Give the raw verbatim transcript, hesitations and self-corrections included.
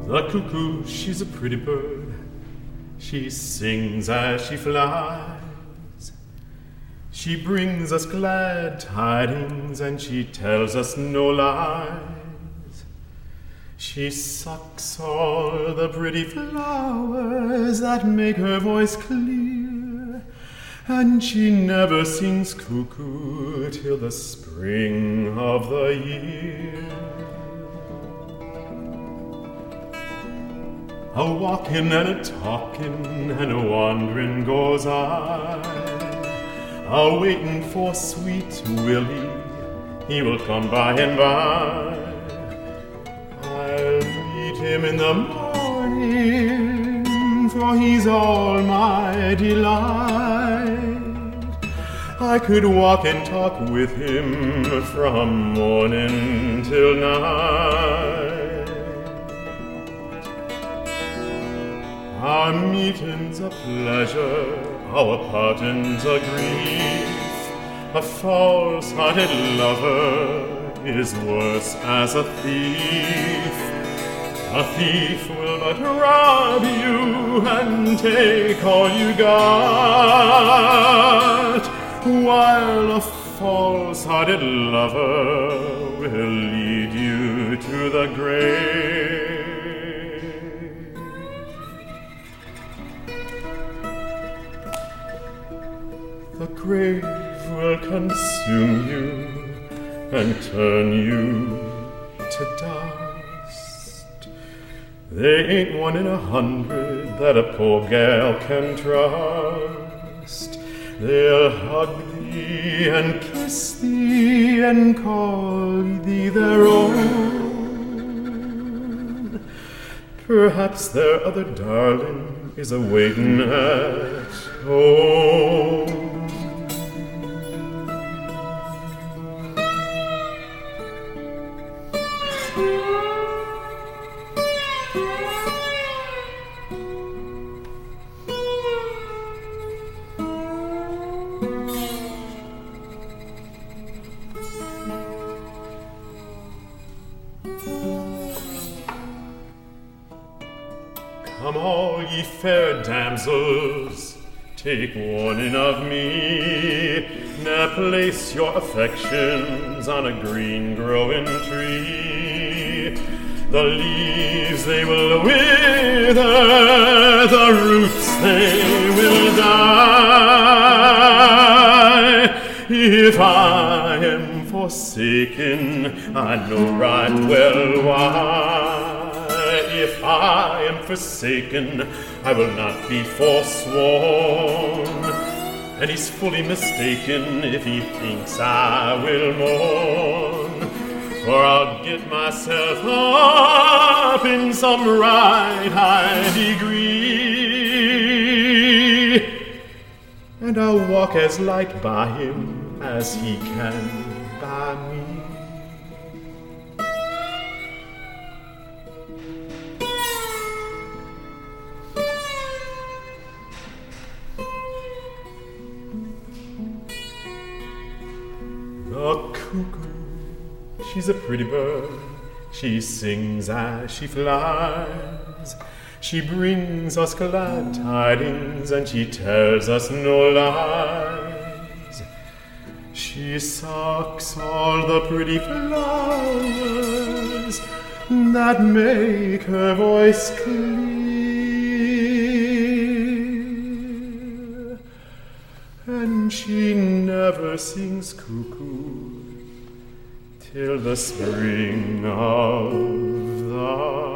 The cuckoo, she's a pretty bird. She sings as she flies. She brings us glad tidings, and she tells us no lies. She sucks all the pretty flowers that make her voice clear, and she never sings cuckoo till the spring of the year. A walking and a talking and a wandering goes I, a waiting for sweet Willie, he will come by and by. I'll meet him in the morning, for he's all my delight. I could walk and talk with him from morning till night. Our meeting's a pleasure, our parting's a grief. A false-hearted lover is worse as a thief. A thief will but rob you and take all you got, while a false-hearted lover will lead you to the grave. The grave will consume you and turn you to dust. There ain't one in a hundred that a poor gal can trust. They'll hug thee and kiss thee and call thee their own. Perhaps their other darling is a-waitin' at home. Come all ye fair damsels, take warning of me. Now place your affections on a green growing tree. The leaves they will wither, the roots they will die. If I am forsaken, I know right well why. If I am forsaken, I will not be forsworn. And he's fully mistaken if he thinks I will mourn. For I'll get myself up in some right high degree, and I'll walk as light by him as he can by me. The cuckoo, she's a pretty bird. She sings as she flies. She brings us glad tidings, and she tells us no lies. She sucks all the pretty flowers that make her voice clear, and she never sings cuckoo till the spring of the